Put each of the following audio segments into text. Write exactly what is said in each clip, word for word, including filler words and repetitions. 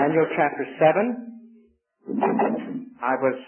Daniel chapter seven. I was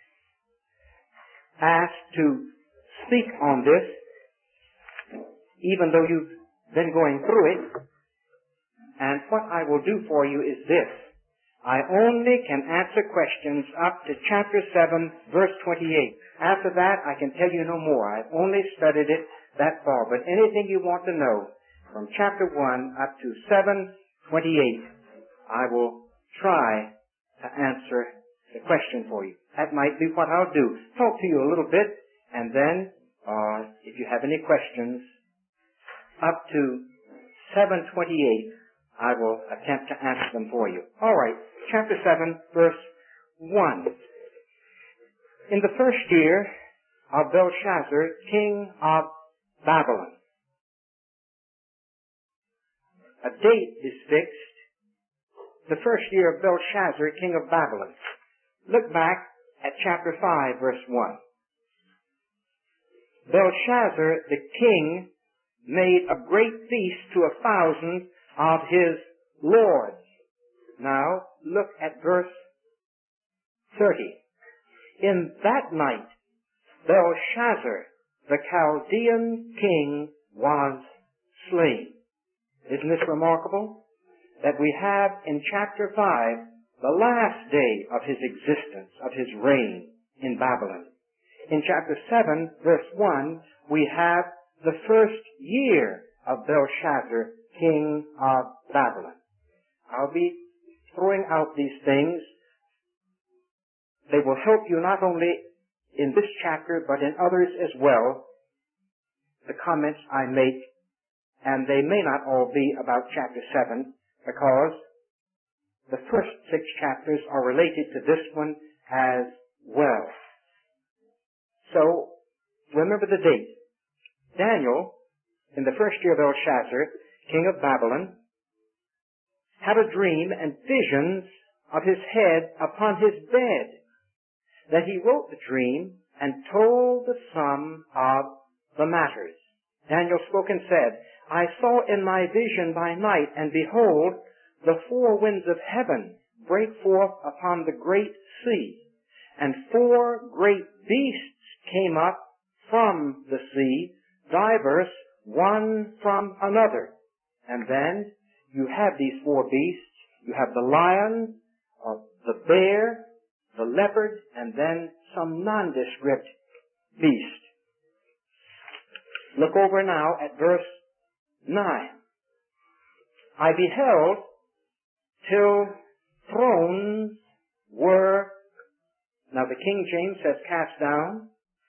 asked to speak on this, even though you've been going through it. And what I will do for you is this. I only can answer questions up to chapter seven, verse twenty-eight. After that, I can tell you no more. I've only studied it that far. But anything you want to know from chapter one up to seven twenty-eight, I will try to answer the question for you. That might be what I'll do. Talk to you a little bit, and then, uh, if you have any questions, up to seven twenty-eight, I will attempt to answer them for you. All right, chapter seven, verse one. In the first year of Belshazzar, king of Babylon. A date is fixed. The first year of Belshazzar, king of Babylon. Look back at chapter five, verse one. Belshazzar, the king, made a great feast to a thousand of his lords. Now, look at verse thirty. In that night, Belshazzar, the Chaldean king, was slain. Isn't this remarkable? That we have in chapter five the last day of his existence, of his reign in Babylon. In chapter seven, verse one, we have the first year of Belshazzar, king of Babylon. I'll be throwing out these things. They will help you not only in this chapter, but in others as well, the comments I make, and they may not all be about chapter seven, because the first six chapters are related to this one as well. So, remember the date. Daniel, in the first year of Belshazzar, king of Babylon, had a dream and visions of his head upon his bed, that he wrote the dream and told the sum of the matters. Daniel spoke and said, I saw in my vision by night, and behold, the four winds of heaven break forth upon the great sea, and four great beasts came up from the sea, diverse one from another. And then you have these four beasts. You have the lion, or the bear, the leopard, and then some nondescript beast. Look over now at verse nine. I beheld till thrones were, now the King James says cast down.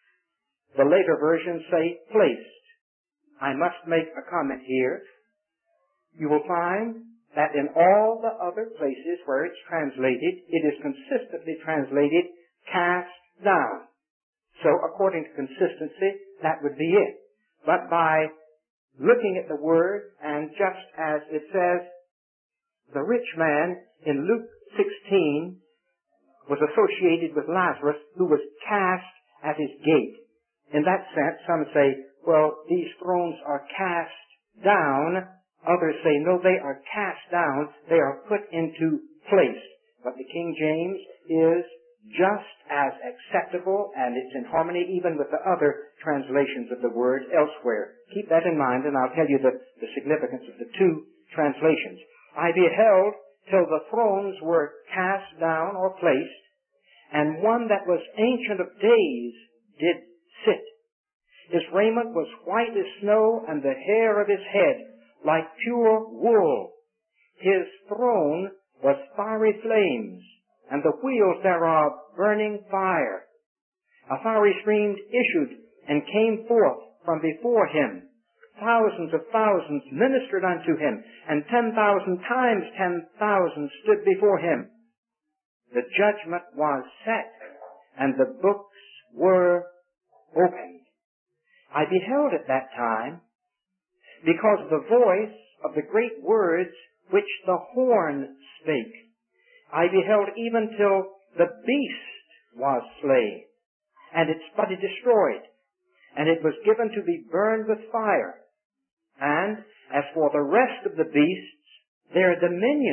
The later versions say placed. I must make a comment here. You will find that in all the other places where it's translated, it is consistently translated cast down. So according to consistency, that would be it. But by looking at the word, and just as it says, the rich man in Luke sixteen was associated with Lazarus, who was cast at his gate. In that sense, some say, well, these thrones are cast down. Others say, no, they are cast down. They are put into place. But the King James is just as acceptable, and it's in harmony even with the other translations of the word elsewhere. Keep that in mind, and I'll tell you the, the significance of the two translations. I beheld till the thrones were cast down or placed, and one that was ancient of days did sit. His raiment was white as snow, and the hair of his head like pure wool. His throne was fiery flames, and the wheels thereof burning fire. A fiery stream issued and came forth from before him. Thousands of thousands ministered unto him, and ten thousand times ten thousand stood before him. The judgment was set, and the books were opened. I beheld at that time, because the voice of the great words which the horn spake. I beheld even till the beast was slain, and its body destroyed, and it was given to be burned with fire. And as for the rest of the beasts, their dominion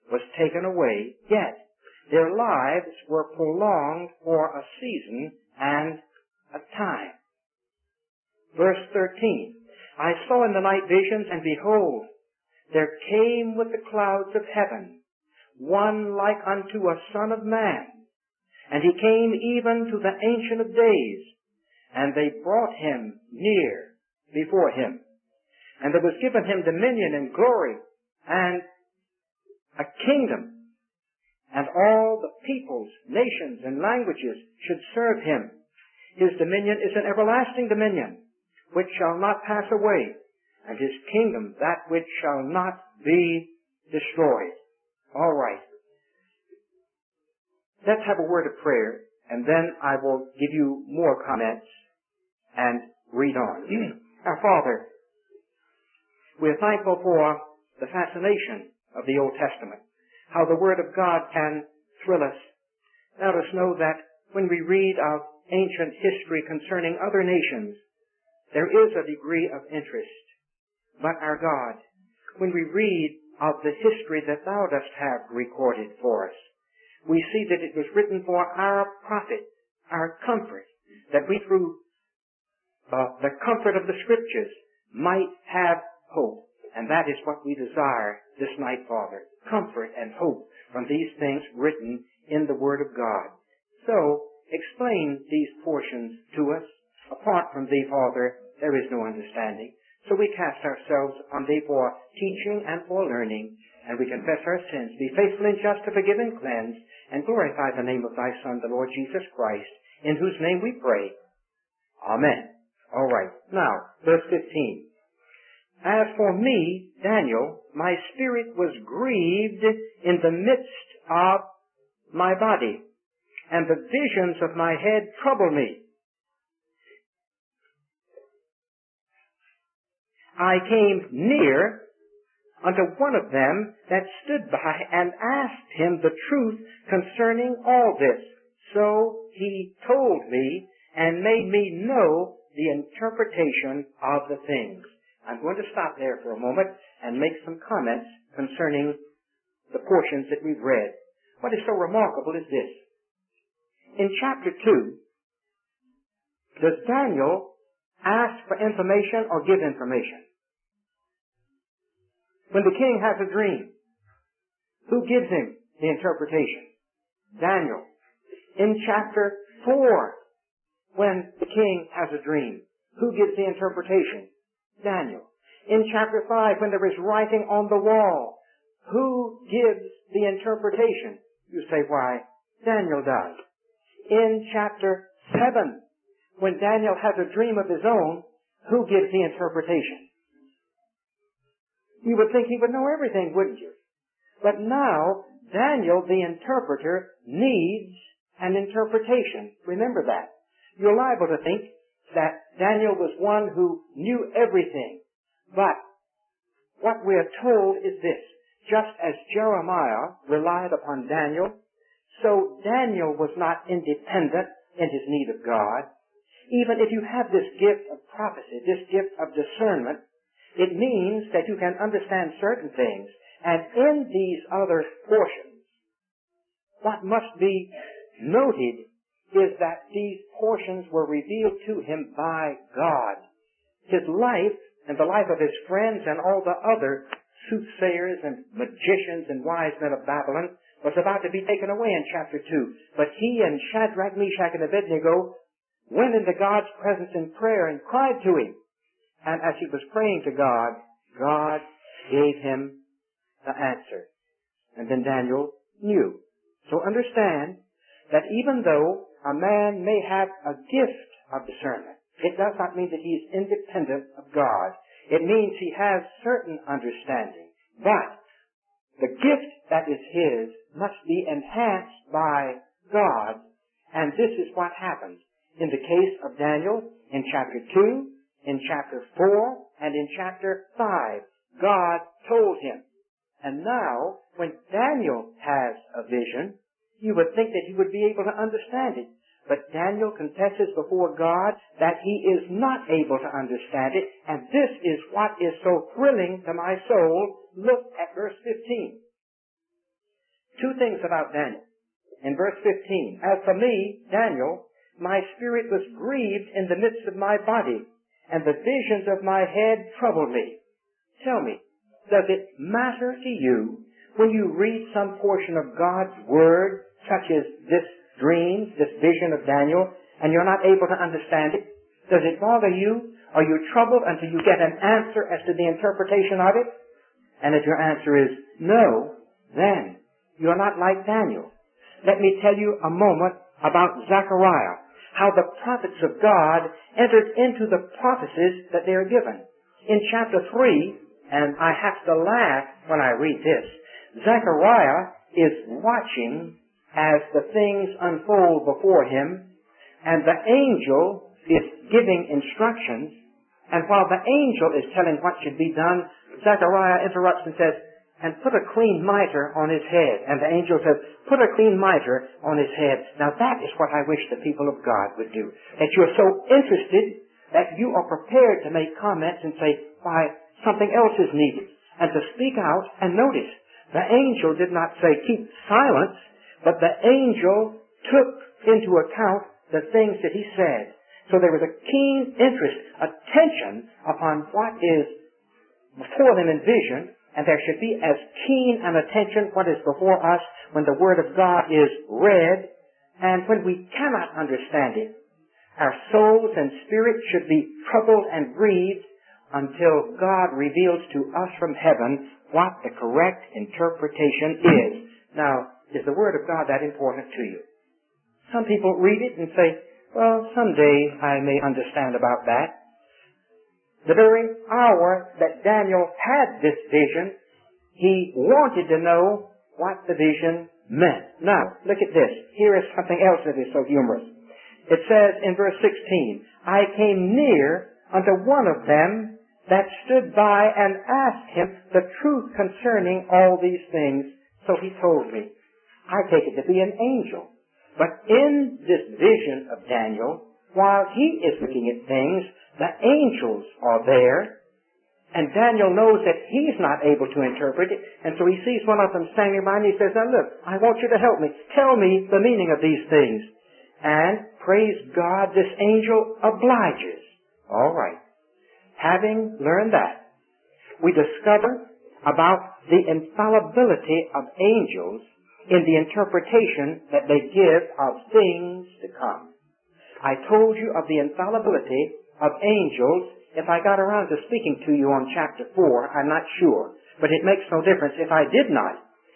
was taken away, yet their lives were prolonged for a season and a time. Verse thirteen, I saw in the night visions, and behold, there came with the clouds of heaven one like unto a son of man, and he came even to the Ancient of Days, and they brought him near before him. And there was given him dominion and glory and a kingdom, and all the peoples, nations, and languages should serve him. His dominion is an everlasting dominion, which shall not pass away, and his kingdom that which shall not be destroyed. All right. Let's have a word of prayer, and then I will give you more comments and read on. Our Father, we are thankful for the fascination of the Old Testament, how the Word of God can thrill us. Let us know that when we read of ancient history concerning other nations, there is a degree of interest. But our God, when we read of the history that Thou dost have recorded for us, we see that it was written for our profit, our comfort, that we through uh, the comfort of the Scriptures might have hope. And that is what we desire this night, Father, comfort and hope from these things written in the Word of God. So, explain these portions to us. Apart from Thee, Father, there is no understanding. So we cast ourselves on Thee for teaching and for learning, and we confess our sins. Be faithful and just to forgive and cleanse, and glorify the name of Thy Son, the Lord Jesus Christ, in whose name we pray. Amen. All right. Now, verse fifteen. As for me, Daniel, my spirit was grieved in the midst of my body, and the visions of my head troubled me. I came near unto one of them that stood by, and asked him the truth concerning all this. So he told me, and made me know the interpretation of the things. I'm going to stop there for a moment and make some comments concerning the portions that we've read. What is so remarkable is this. In chapter two, does Daniel ask for information or give information? When the king has a dream, who gives him the interpretation? Daniel. In chapter four, when the king has a dream, who gives the interpretation? Daniel. In chapter five, when there is writing on the wall, who gives the interpretation? You say, why? Daniel does. In chapter seven, when Daniel has a dream of his own, who gives the interpretation? You would think he would know everything, wouldn't you? But now, Daniel, the interpreter, needs an interpretation. Remember that. You're liable to think that Daniel was one who knew everything. But what we are told is this. Just as Jeremiah relied upon Daniel, so Daniel was not independent in his need of God. Even if you have this gift of prophecy, this gift of discernment, it means that you can understand certain things. And in these other portions, what must be noted is that these portions were revealed to him by God. His life and the life of his friends and all the other soothsayers and magicians and wise men of Babylon was about to be taken away in chapter two. But he and Shadrach, Meshach, and Abednego went into God's presence in prayer and cried to him. And as he was praying to God, God gave him the answer. And then Daniel knew. So understand that even though a man may have a gift of discernment, it does not mean that he is independent of God. It means he has certain understanding. But the gift that is his must be enhanced by God. And this is what happens in the case of Daniel in chapter two, in chapter four, and in chapter five. God told him. And now, when Daniel has a vision, you would think that he would be able to understand it. But Daniel confesses before God that he is not able to understand it, and this is what is so thrilling to my soul. Look at verse fifteen. two things about Daniel. In verse fifteen, as for me, Daniel, my spirit was grieved in the midst of my body, and the visions of my head troubled me. Tell me, does it matter to you when you read some portion of God's Word, such as this dream, this vision of Daniel, and you're not able to understand it? Does it bother you? Are you troubled until you get an answer as to the interpretation of it? And if your answer is no, then you're not like Daniel. Let me tell you a moment about Zechariah, how the prophets of God entered into the prophecies that they are given. In chapter three, and I have to laugh when I read this, Zechariah is watching as the things unfold before him, and the angel is giving instructions, and while the angel is telling what should be done, Zechariah interrupts and says, and put a clean mitre on his head. And the angel says, put a clean mitre on his head. Now that is what I wish the people of God would do. That you are so interested that you are prepared to make comments and say, why, something else is needed. And to speak out, and notice, the angel did not say, keep silence, but the angel took into account the things that he said. So there was a keen interest, attention upon what is before them in vision, and there should be as keen an attention what is before us when the Word of God is read, and when we cannot understand it. Our souls and spirits should be troubled and grieved until God reveals to us from heaven what the correct interpretation is. Now, is the Word of God that important to you? Some people read it and say, well, someday I may understand about that. The very hour that Daniel had this vision, he wanted to know what the vision meant. Now, look at this. Here is something else that is so humorous. It says in verse sixteen, I came near unto one of them that stood by and asked him the truth concerning all these things. So he told me. I take it to be an angel. But in this vision of Daniel, while he is looking at things, the angels are there, and Daniel knows that he's not able to interpret it, and so he sees one of them standing by, and he says, now look, I want you to help me. Tell me the meaning of these things. And, praise God, this angel obliges. All right. Having learned that, we discover about the infallibility of angels in the interpretation that they give of things to come. I told you of the infallibility of angels. If I got around to speaking to you on chapter four, I'm not sure. But it makes no difference if I did not.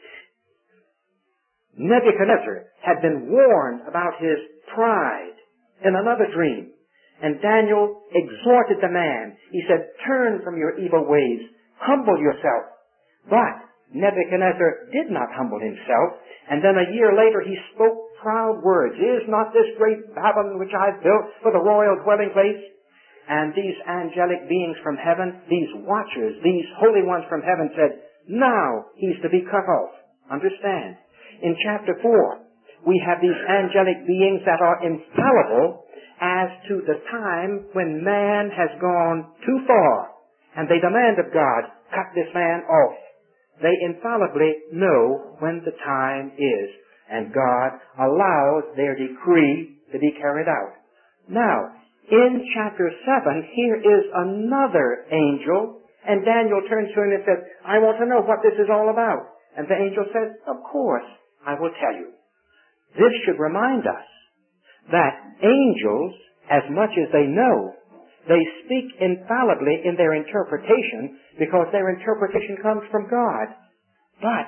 Nebuchadnezzar had been warned about his pride in another dream. And Daniel exhorted the man. He said, turn from your evil ways. Humble yourself. But Nebuchadnezzar did not humble himself. And then a year later he spoke proud words. Is not this great Babylon which I have built for the royal dwelling place? And these angelic beings from heaven, these watchers, these holy ones from heaven said, now he's to be cut off. Understand? In chapter four, we have these angelic beings that are infallible as to the time when man has gone too far. And they demand of God, cut this man off. They infallibly know when the time is. And God allows their decree to be carried out. Now, in chapter seven, here is another angel, and Daniel turns to him and says, I want to know what this is all about. And the angel says, of course, I will tell you. This should remind us that angels, as much as they know, they speak infallibly in their interpretation because their interpretation comes from God. But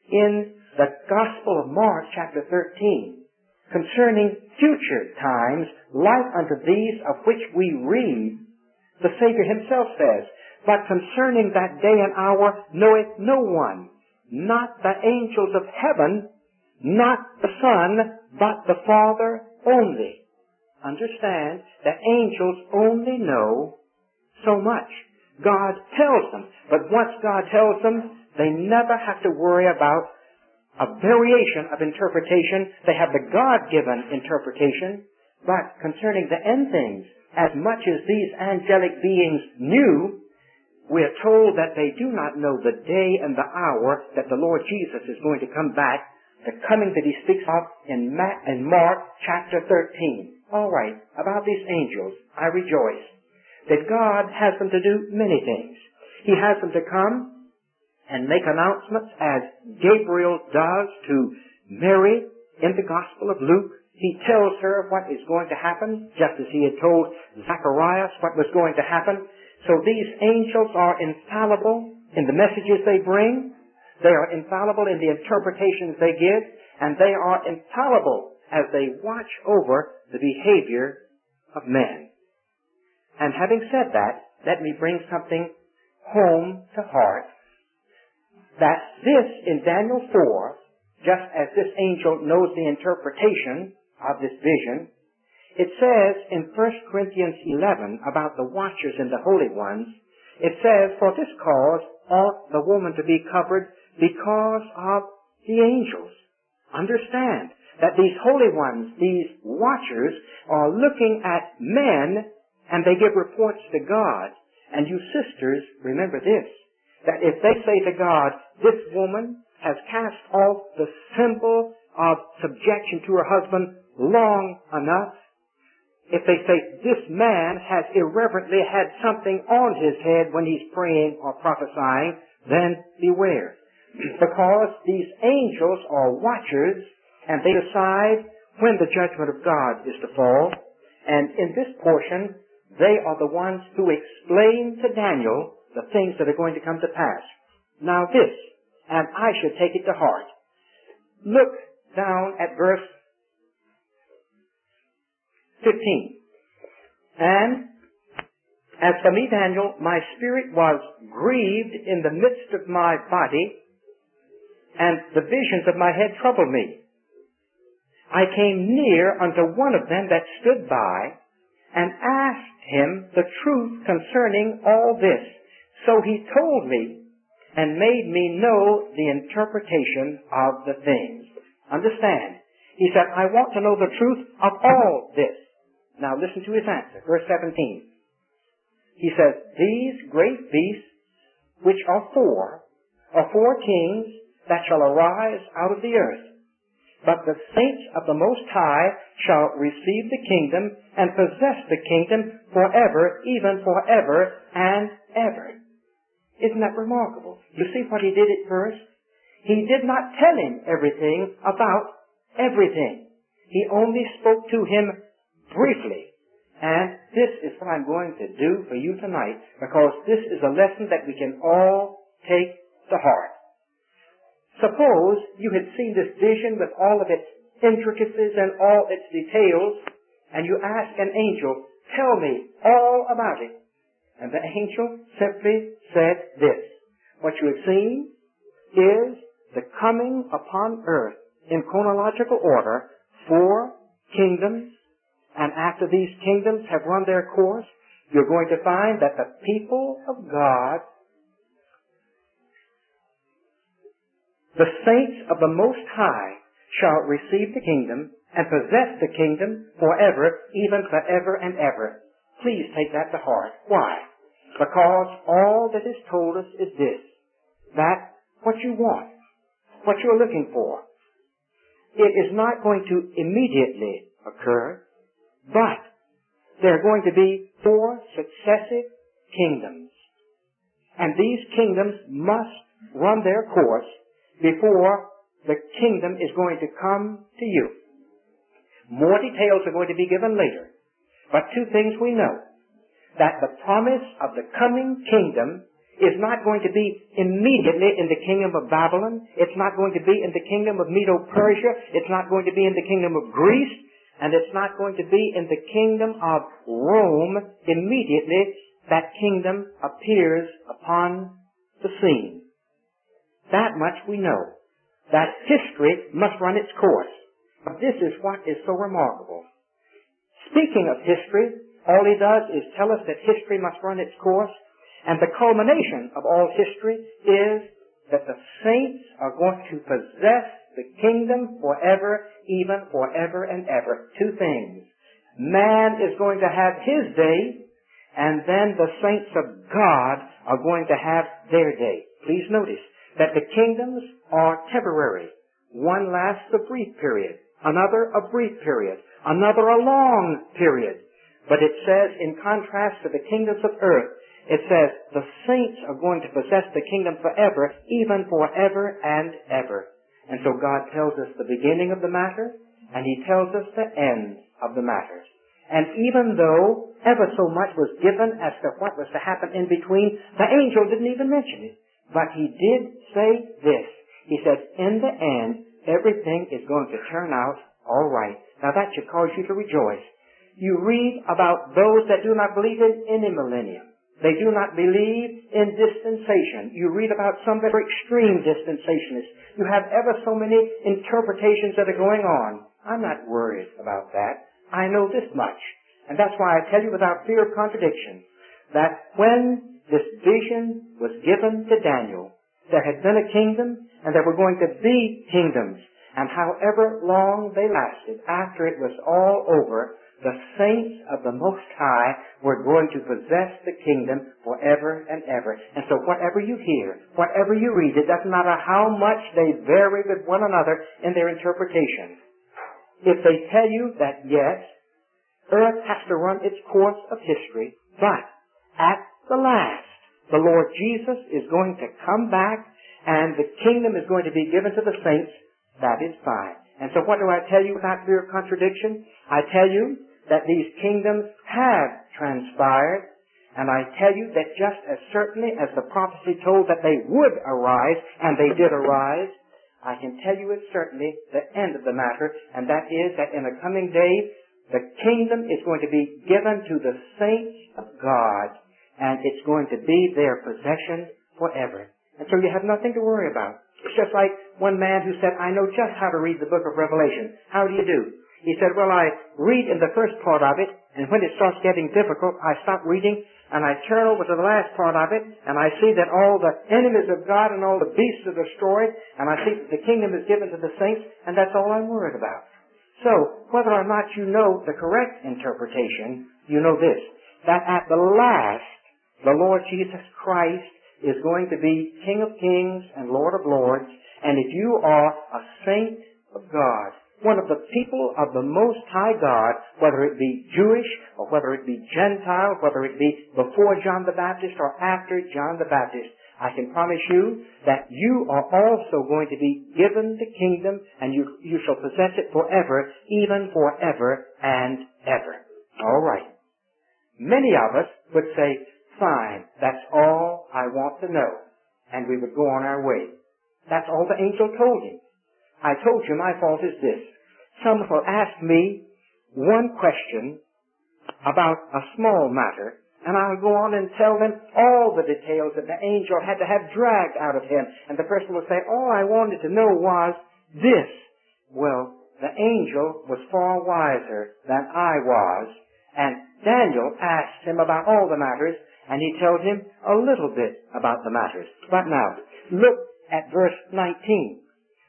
in the Gospel of Mark, chapter thirteen, concerning future times, like unto these of which we read, the Savior himself says, but concerning that day and hour knoweth no one, not the angels of heaven, not the Son, but the Father only. Understand that angels only know so much. God tells them, but once God tells them, they never have to worry about a variation of interpretation. They have the God-given interpretation. But concerning the end things, as much as these angelic beings knew, we are told that they do not know the day and the hour that the Lord Jesus is going to come back the coming that he speaks of in, Ma- in Mark chapter thirteen. All right, about these angels, I rejoice that God has them to do many things. He has them to come and make announcements as Gabriel does to Mary in the Gospel of Luke. He tells her what is going to happen, just as he had told Zacharias what was going to happen. So these angels are infallible in the messages they bring. They are infallible in the interpretations they give. And they are infallible as they watch over the behavior of men. And having said that, let me bring something home to heart. That this in Daniel four, just as this angel knows the interpretation of this vision, it says in First Corinthians eleven about the watchers and the holy ones, it says, for this cause ought the woman to be covered because of the angels. Understand that these holy ones, these watchers, are looking at men and they give reports to God. And you sisters, remember this, that if they say to God, this woman has cast off the symbol of subjection to her husband long enough, if they say this man has irreverently had something on his head when he's praying or prophesying, then beware. Because these angels are watchers and they decide when the judgment of God is to fall. And in this portion, they are the ones who explain to Daniel the things that are going to come to pass. Now this, and I should take it to heart. Look down at verse fifteen. And as for me, Daniel, my spirit was grieved in the midst of my body, and the visions of my head troubled me. I came near unto one of them that stood by, and asked him the truth concerning all this. So he told me, and made me know the interpretation of the things. Understand? He said, I want to know the truth of all this. Now listen to his answer. Verse seventeen. He says, these great beasts, which are four, are four kings that shall arise out of the earth. But the saints of the Most High shall receive the kingdom and possess the kingdom forever, even forever and ever. Isn't that remarkable? You see what he did at first? He did not tell him everything about everything. He only spoke to him briefly. And this is what I'm going to do for you tonight, because this is a lesson that we can all take to heart. Suppose you had seen this vision with all of its intricacies and all its details, and you ask an angel, tell me all about it. And the angel simply said this, what you have seen is the coming upon earth in chronological order four kingdoms, and after these kingdoms have run their course, you're going to find that the people of God, the saints of the Most High, shall receive the kingdom and possess the kingdom forever, even forever and ever. Please take that to heart. Why? Because all that is told us is this, that what you want, what you're looking for, it is not going to immediately occur, but there are going to be four successive kingdoms. And these kingdoms must run their course before the kingdom is going to come to you. More details are going to be given later. But two things we know. That the promise of the coming kingdom is not going to be immediately in the kingdom of Babylon. It's not going to be in the kingdom of Medo-Persia. It's not going to be in the kingdom of Greece. And it's not going to be in the kingdom of Rome immediately that kingdom appears upon the scene. That much we know. That history must run its course. But this is what is so remarkable. Speaking of history, all he does is tell us that history must run its course, and the culmination of all history is that the saints are going to possess the kingdom forever, even forever and ever. Two things. Man is going to have his day, and then the saints of God are going to have their day. Please notice that the kingdoms are temporary. One lasts a brief period, another a brief period, another a long period. But it says, in contrast to the kingdoms of earth, it says the saints are going to possess the kingdom forever, even forever and ever. And so God tells us the beginning of the matter, and He tells us the end of the matter. And even though ever so much was given as to what was to happen in between, the angel didn't even mention it. But he did say this. He said, in the end, everything is going to turn out all right. Now that should cause you to rejoice. You read about those that do not believe in any millennium. They do not believe in dispensation. You read about some that are extreme dispensationalists. You have ever so many interpretations that are going on. I'm not worried about that. I know this much. And that's why I tell you without fear of contradiction that when this vision was given to Daniel, there had been a kingdom and there were going to be kingdoms. And however long they lasted, after it was all over, the saints of the Most High were going to possess the kingdom forever and ever. And so whatever you hear, whatever you read, it doesn't matter how much they vary with one another in their interpretation. If they tell you that, yes, earth has to run its course of history, but at the last, the Lord Jesus is going to come back and the kingdom is going to be given to the saints, that is fine. And so what do I tell you without fear of contradiction? I tell you that these kingdoms have transpired, and I tell you that just as certainly as the prophecy told that they would arise, and they did arise, I can tell you it's certainly the end of the matter, and that is that in the coming days, the kingdom is going to be given to the saints of God, and it's going to be their possession forever. And so you have nothing to worry about. It's just like one man who said, I know just how to read the book of Revelation. How do you do? He said, well, I read in the first part of it, and when it starts getting difficult, I stop reading, and I turn over to the last part of it, and I see that all the enemies of God and all the beasts are destroyed, and I see that the kingdom is given to the saints, and that's all I'm worried about. So, whether or not you know the correct interpretation, you know this, that at the last, the Lord Jesus Christ is going to be King of Kings and Lord of Lords, and if you are a saint of God, one of the people of the Most High God, whether it be Jewish or whether it be Gentile, whether it be before John the Baptist or after John the Baptist, I can promise you that you are also going to be given the kingdom and you, you shall possess it forever, even forever and ever. All right. Many of us would say, fine, that's all I want to know. And we would go on our way. That's all the angel told him. I told you my fault is this. Some will ask me one question about a small matter, and I'll go on and tell them all the details that the angel had to have dragged out of him. And the person will say, all I wanted to know was this. Well, the angel was far wiser than I was, and Daniel asked him about all the matters, and he told him a little bit about the matters. But now, look at verse nineteen.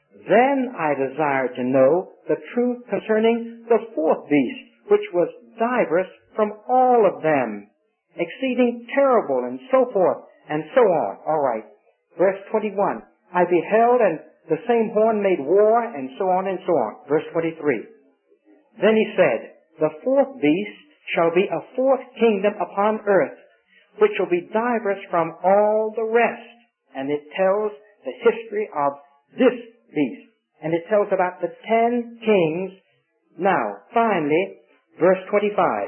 Then I desired to know the truth concerning the fourth beast, which was diverse from all of them, exceeding terrible, and so forth, and so on. All right. Verse twenty-one. I beheld, and the same horn made war, and so on and so on. Verse twenty-three. Then he said, the fourth beast shall be a fourth kingdom upon earth, which shall be diverse from all the rest. And it tells the history of this beast. And it tells about the ten kings. Now, finally, verse twenty-five.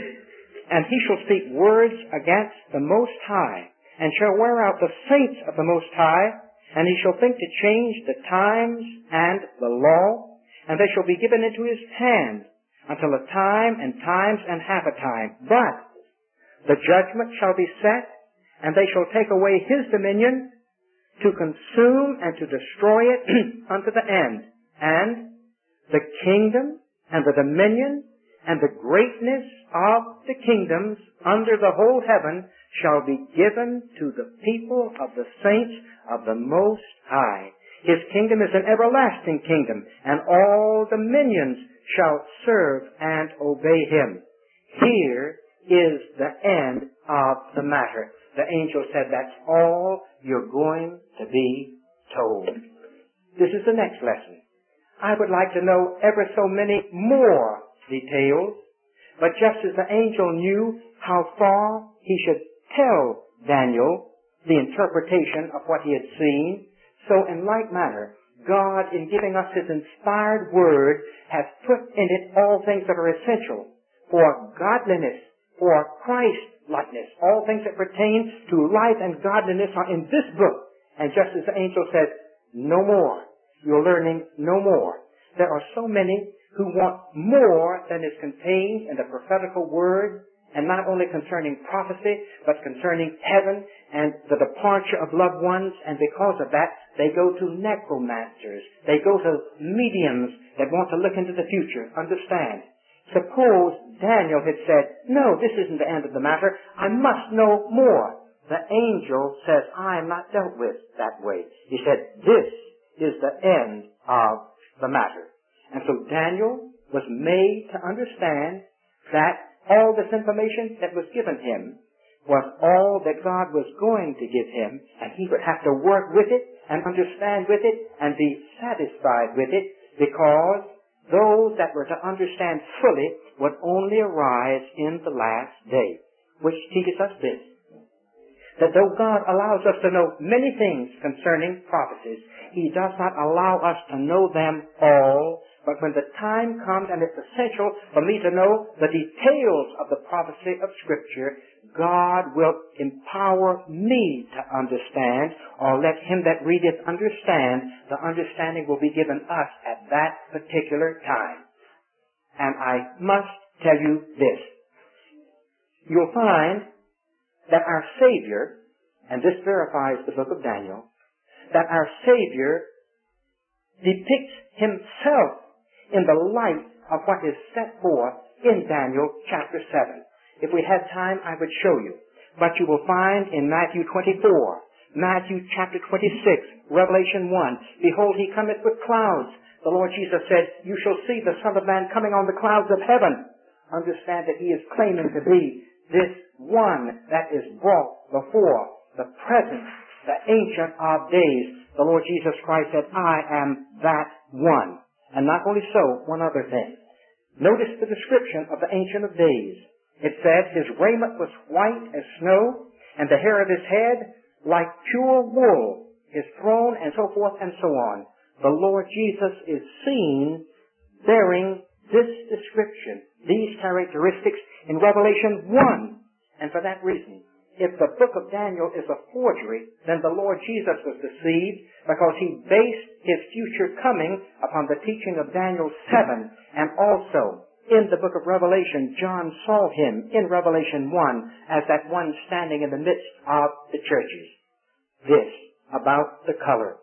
And he shall speak words against the Most High, and shall wear out the saints of the Most High, and he shall think to change the times and the law, and they shall be given into his hand until a time and times and half a time. But the judgment shall be set, and they shall take away his dominion, to consume and to destroy it unto the end. And the kingdom and the dominion and the greatness of the kingdoms under the whole heaven shall be given to the people of the saints of the Most High. His kingdom is an everlasting kingdom, and all dominions shall serve and obey him. Here is the end of the matter. The angel said, that's all you're going to be told. This is the next lesson. I would like to know ever so many more details. But just as the angel knew how far he should tell Daniel the interpretation of what he had seen, so in like manner, God, in giving us His inspired Word, has put in it all things that are essential for godliness, for Christ-likeness. All things that pertain to life and godliness are in this book. And just as the angel said, no more. You're learning no more. There are so many who want more than is contained in the prophetical Word, and not only concerning prophecy, but concerning heaven and the departure of loved ones, and because of that, they go to necromancers. They go to mediums that want to look into the future, understand. Suppose Daniel had said, no, this isn't the end of the matter. I must know more. The angel says, I am not dealt with that way. He said, this is the end of the matter. And so Daniel was made to understand that all this information that was given him was all that God was going to give him, and he would have to work with it and understand with it and be satisfied with it, because those that were to understand fully would only arise in the last day, which teaches us this, that though God allows us to know many things concerning prophecies, He does not allow us to know them all. But when the time comes, and it's essential for me to know the details of the prophecy of Scripture, God will empower me to understand, or let him that readeth understand. The understanding will be given us at that particular time. And I must tell you this. You'll find that our Savior, and this verifies the book of Daniel, that our Savior depicts Himself in the light of what is set forth in Daniel chapter seven. If we had time, I would show you. But you will find in Matthew twenty-four, Matthew chapter twenty-six, Revelation one, behold, He cometh with clouds. The Lord Jesus said, you shall see the Son of Man coming on the clouds of heaven. Understand that He is claiming to be this one that is brought before the present, the Ancient of Days. The Lord Jesus Christ said, I am that one. And not only so, one other thing. Notice the description of the Ancient of Days. It said, his raiment was white as snow, and the hair of his head like pure wool, his throne, and so forth and so on. The Lord Jesus is seen bearing this description, these characteristics in Revelation one. And for that reason, if the book of Daniel is a forgery, then the Lord Jesus was deceived, because he based his future coming upon the teaching of Daniel seven, and also in the book of Revelation, John saw him in Revelation one as that one standing in the midst of the churches. This about the color.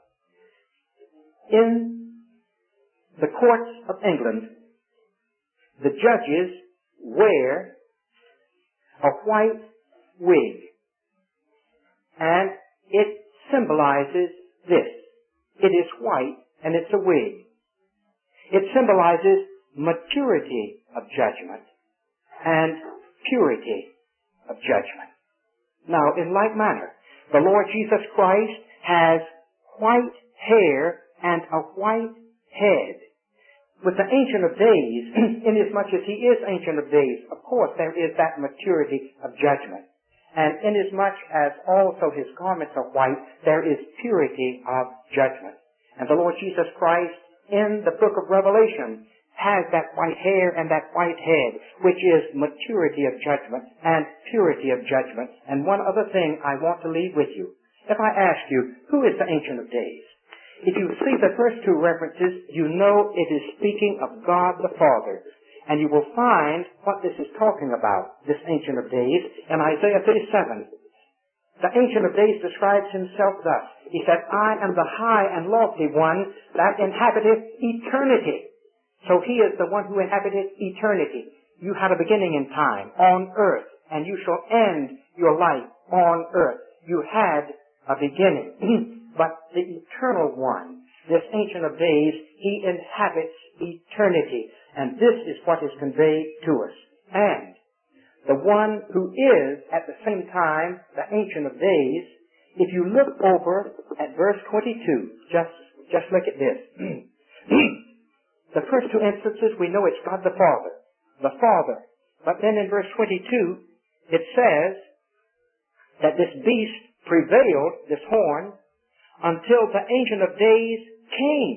In the courts of England, the judges wear a white wig, and it symbolizes this. It is white, and it's a wig. It symbolizes maturity of judgment and purity of judgment. Now, in like manner, the Lord Jesus Christ has white hair and a white head. With the Ancient of Days, inasmuch as he is Ancient of Days, of course there is that maturity of judgment. And inasmuch as also his garments are white, there is purity of judgment. And the Lord Jesus Christ in the book of Revelation has that white hair and that white head, which is maturity of judgment and purity of judgment. And one other thing I want to leave with you. If I ask you, who is the Ancient of Days? If you see the first two references, you know it is speaking of God the Father. And you will find what this is talking about, this Ancient of Days, in Isaiah thirty-seven. The Ancient of Days describes himself thus. He said, I am the high and lofty one that inhabiteth eternity. So he is the one who inhabited eternity. You had a beginning in time on earth, and you shall end your life on earth. You had a beginning. But the eternal one, this Ancient of Days, he inhabits eternity. And this is what is conveyed to us. And the one who is at the same time the Ancient of Days, if you look over at verse twenty-two, just, just look at this. The first two instances, we know it's God the Father. The Father. But then in verse twenty-two, it says that this beast prevailed, this horn, until the Ancient of Days came,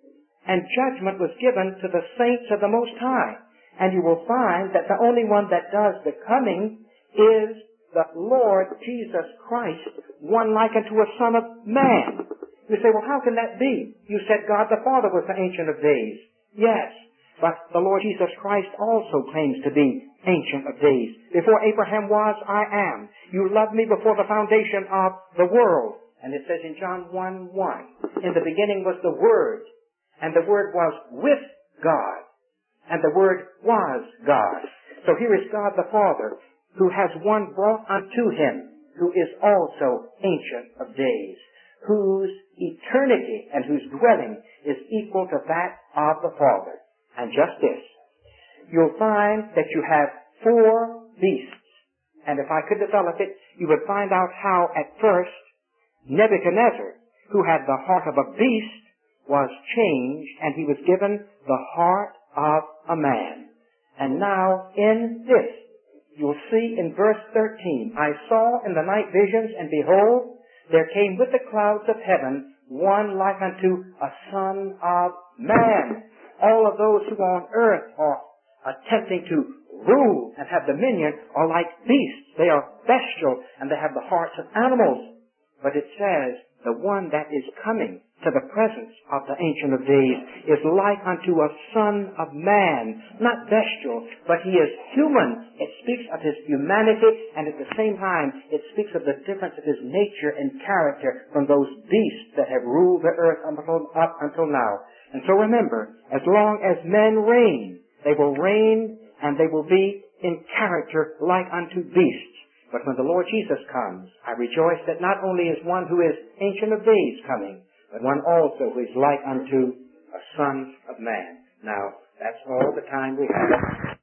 and judgment was given to the saints of the Most High. And you will find that the only one that does the coming is the Lord Jesus Christ, one like unto a Son of Man. You say, well, how can that be? You said God the Father was the Ancient of Days. Yes, but the Lord Jesus Christ also claims to be Ancient of Days. Before Abraham was, I am. You loved me before the foundation of the world. And it says in John one one, in the beginning was the Word, and the Word was with God, and the Word was God. So here is God the Father, who has one brought unto him, who is also Ancient of Days, whose eternity and whose dwelling is equal to that of the Father. And just this, you'll find that you have four beasts. And if I could develop it, you would find out how at first Nebuchadnezzar, who had the heart of a beast, was changed and he was given the heart of a man. And now in this, you'll see in verse thirteen, I saw in the night visions, and behold, there came with the clouds of heaven one like unto a son of man. All of those who on earth are attempting to rule and have dominion are like beasts. They are bestial, and they have the hearts of animals. But it says, the one that is coming to the presence of the Ancient of Days is like unto a son of man, not bestial, but he is human. It speaks of his humanity, and at the same time, it speaks of the difference of his nature and character from those beasts that have ruled the earth until, up until now. And so remember, as long as men reign, they will reign and they will be in character like unto beasts. But when the Lord Jesus comes, I rejoice that not only is one who is Ancient of Days coming, but one also who is like unto a son of man. Now, that's all the time we have.